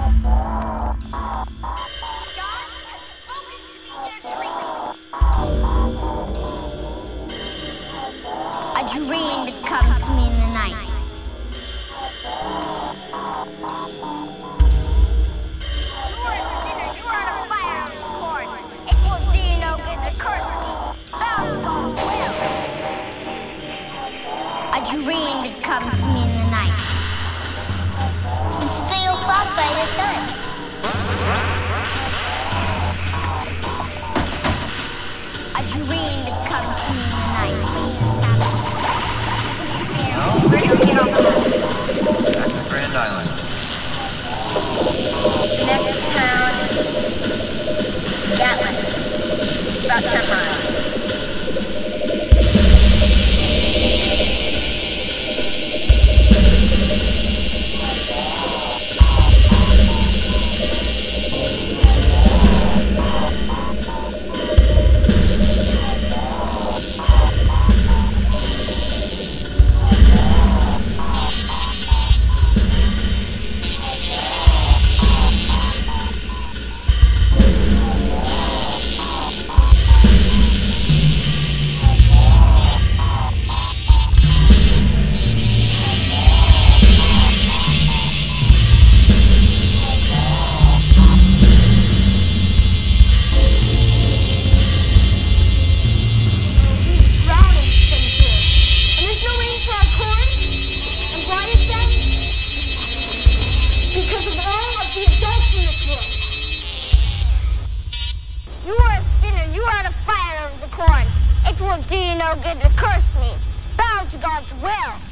A dream that comes to me in the night. You are a sinner, you are on fire on the corn. It will do you no good to curse me. Bound to God's will. A dream that comes to me in the night. And still fought by the sun. A dream that comes to me in the night. Where do we get off of? Back to Grand Island. The next town is Gatlin. It's about 10 miles. You are a sinner, you are the fire of the corn. It will do you no good to curse me. Bow to God's will.